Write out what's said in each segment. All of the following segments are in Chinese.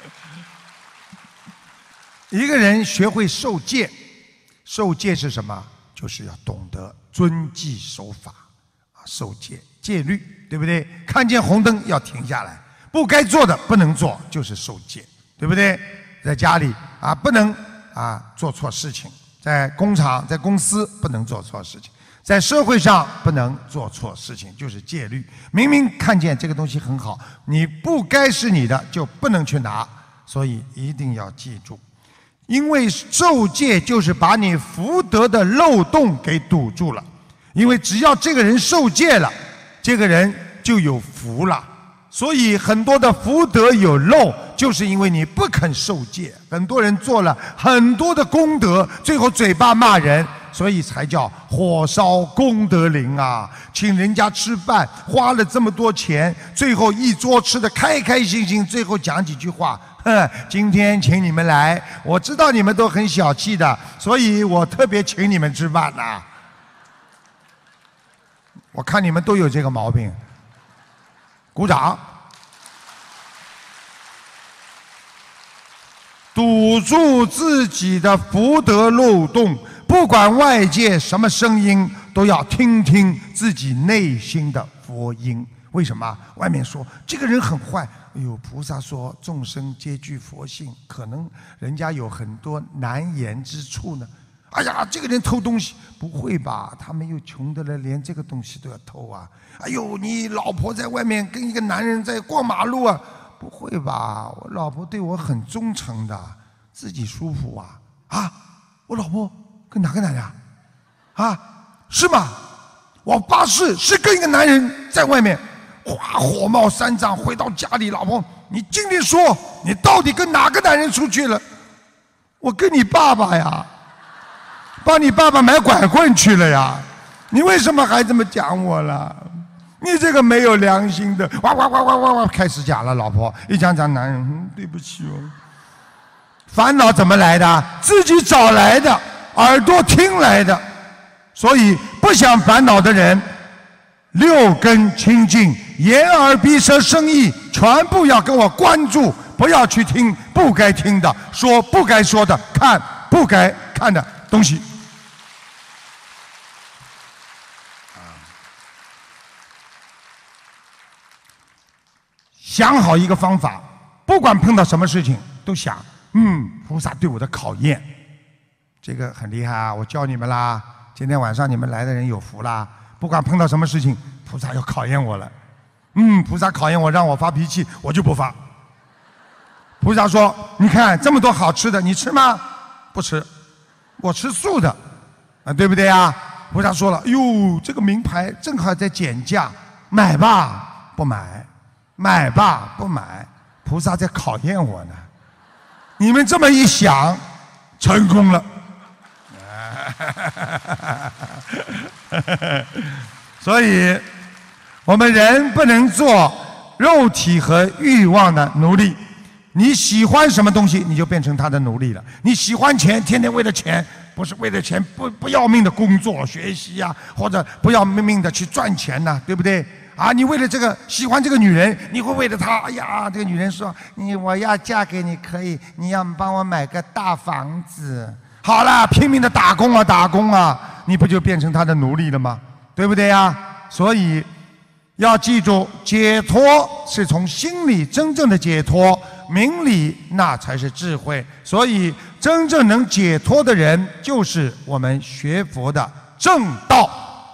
一个人学会受戒，受戒是什么？就是要懂得遵纪守法啊，受戒戒律，对不对？看见红灯要停下来，不该做的不能做，就是受戒，对不对？在家里啊，不能做错事情；在工厂、在公司不能做错事情；在社会上不能做错事情，就是戒律。明明看见这个东西很好，你不该是你的就不能去拿，所以一定要记住。因为受戒就是把你福德的漏洞给堵住了，因为只要这个人受戒了，这个人就有福了。所以很多的福德有漏，就是因为你不肯受戒。很多人做了很多的功德，最后嘴巴骂人，所以才叫火烧功德林啊！请人家吃饭，花了这么多钱，最后一桌吃得开开心心，最后讲几句话。今天请你们来，我知道你们都很小气的，所以我特别请你们吃饭呐。我看你们都有这个毛病，鼓掌。堵住自己的福德漏洞，不管外界什么声音，都要听听自己内心的佛音。为什么？外面说这个人很坏，哎呦，菩萨说众生皆具佛性，可能人家有很多难言之处呢。哎呀，这个人偷东西，不会吧？他们又穷得了，连这个东西都要偷啊！哎呦，你老婆在外面跟一个男人在逛马路啊，不会吧？我老婆对我很忠诚的，自己舒服啊！啊，我老婆跟哪个男人啊？啊，是吗？我发誓是跟一个男人在外面。哇，火冒三丈，回到家里，老婆，你今天说你到底跟哪个男人出去了？我跟你爸爸呀，帮你爸爸买拐棍去了呀，你为什么还这么讲我了？你这个没有良心的！哇哇哇哇哇哇，开始讲了，老婆一讲男人，对不起哦。烦恼怎么来的？自己找来的，耳朵听来的。所以不想烦恼的人，六根清净，眼耳鼻舌身意全部要跟我关注，不要去听不该听的，说不该说的，看不该看的东西。想好一个方法，不管碰到什么事情都想，菩萨对我的考验，这个很厉害啊！我教你们啦，今天晚上你们来的人有福啦。不管碰到什么事情，菩萨要考验我了。菩萨考验我，让我发脾气，我就不发。菩萨说：“你看这么多好吃的，你吃吗？不吃，我吃素的，啊，对不对呀？”菩萨说了：“哟，这个名牌正好在减价，买吧，不买；买吧，不买。”菩萨在考验我呢。你们这么一想，成功了。所以我们人不能做肉体和欲望的奴隶。你喜欢什么东西，你就变成他的奴隶了。你喜欢钱，天天为了钱，不是为了钱不要命的工作学习啊，或者不要命的去赚钱呐，对不对？啊，你为了这个喜欢这个女人，你会为了她，哎呀，这个女人说我要嫁给你可以，你要帮我买个大房子。好了，拼命的打工啊打工啊，你不就变成他的奴隶了吗？对不对呀？所以要记住，解脱是从心里真正的解脱，明理那才是智慧。所以真正能解脱的人，就是我们学佛的正道。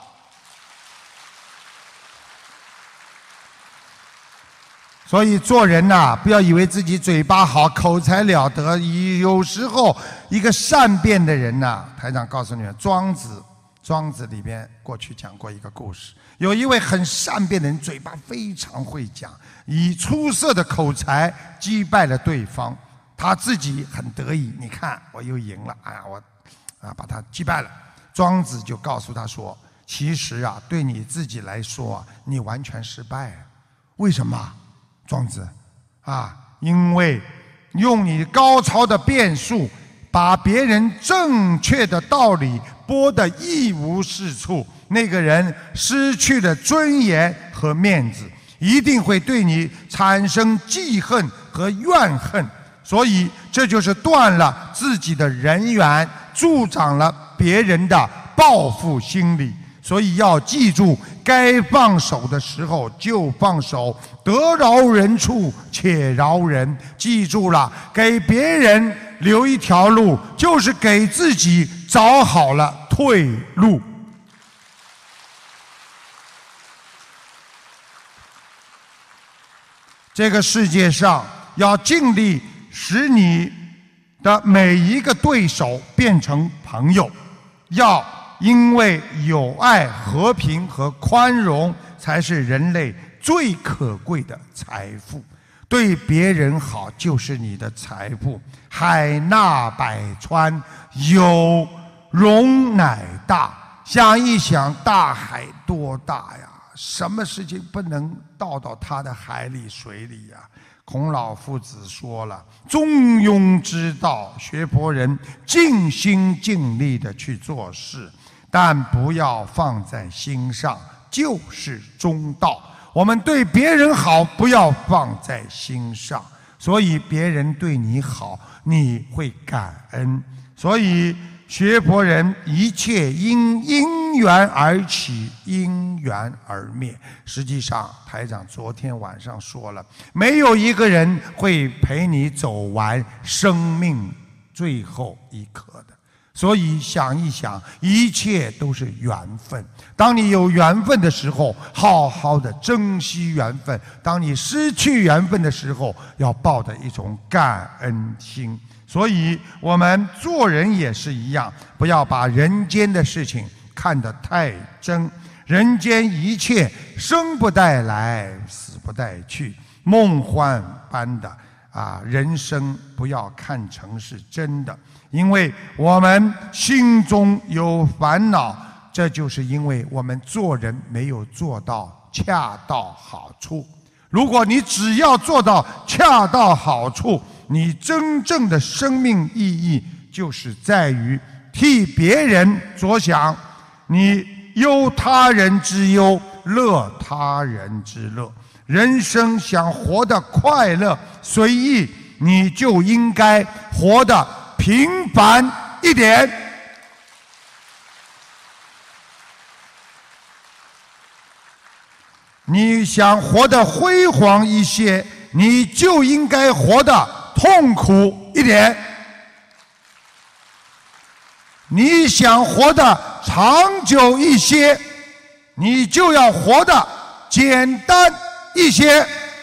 所以做人呐，不要以为自己嘴巴好，口才了得。有时候一个善变的人呐，台长告诉你们，庄子里边过去讲过一个故事，有一位很善变的人，嘴巴非常会讲，以出色的口才击败了对方，他自己很得意，你看我又赢了，哎呀，我把他击败了。庄子就告诉他说，其实啊，对你自己来说啊，你完全失败了。为什么？庄子因为用你高超的辩术，把别人正确的道理驳得一无是处，那个人失去了尊严和面子，一定会对你产生记恨和怨恨。 所以这就是断了自己的人缘，助长了别人的报复心理。所以要记住，该放手的时候就放手，得饶人处且饶人。记住了，给别人留一条路，就是给自己找好了退路。这个世界上要尽力使你的每一个对手变成朋友，要因为有爱、和平和宽容才是人类最可贵的财富。对别人好就是你的财富。海纳百川，有容乃大。想一想，大海多大呀！什么事情不能倒到他的海里、水里呀？孔老夫子说了，中庸之道，学佛人尽心尽力的去做事，但不要放在心上，就是中道。我们对别人好，不要放在心上，所以别人对你好，你会感恩。所以学佛人一切因缘而起，因缘而灭。实际上台长昨天晚上说了，没有一个人会陪你走完生命最后一刻的。所以想一想，一切都是缘分。当你有缘分的时候，好好的珍惜缘分；当你失去缘分的时候，要抱着一种感恩心。所以我们做人也是一样，不要把人间的事情看得太真。人间一切生不带来，死不带去，梦幻般的人生不要看成是真的。因为我们心中有烦恼，这就是因为我们做人没有做到恰到好处。如果你只要做到恰到好处，你真正的生命意义就是在于替别人着想，你忧他人之忧，乐他人之乐。人生想活得快乐随意，你就应该活得平凡一点。你想活得辉煌一些，你就应该活得痛苦一点。你想活得长久一些，你就要活得简单一些。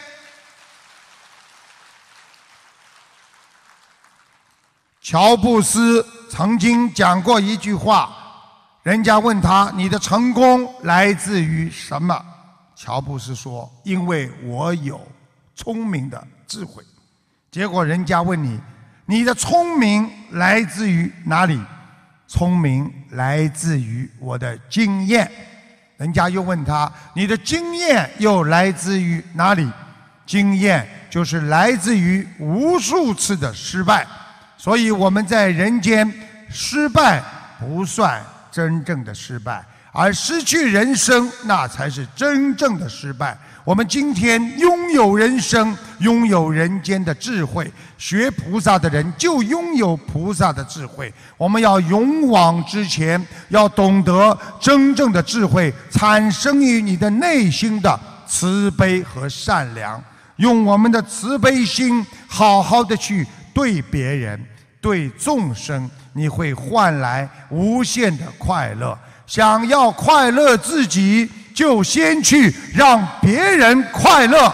乔布斯曾经讲过一句话，人家问他，你的成功来自于什么？乔布斯说，因为我有聪明的智慧。结果人家问你，你的聪明来自于哪里？聪明来自于我的经验。人家又问他，你的经验又来自于哪里？经验就是来自于无数次的失败。所以我们在人间失败不算真正的失败，而失去人生那才是真正的失败。我们今天拥有人生，拥有人间的智慧，学菩萨的人就拥有菩萨的智慧。我们要勇往直前，要懂得真正的智慧产生于你的内心的慈悲和善良，用我们的慈悲心好好的去对别人，对众生，你会换来无限的快乐。想要快乐自己，就先去让别人快乐。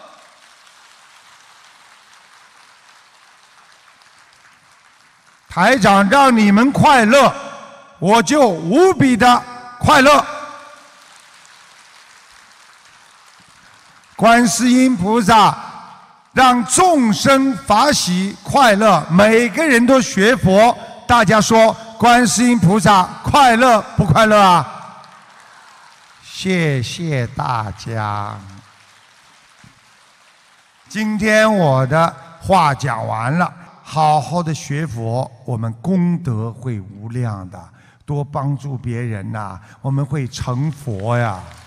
台长让你们快乐，我就无比的快乐。观世音菩萨让众生法喜快乐，每个人都学佛。大家说，观世音菩萨快乐不快乐啊？谢谢大家。今天我的话讲完了，好好的学佛，我们功德会无量的，多帮助别人呐，我们会成佛呀。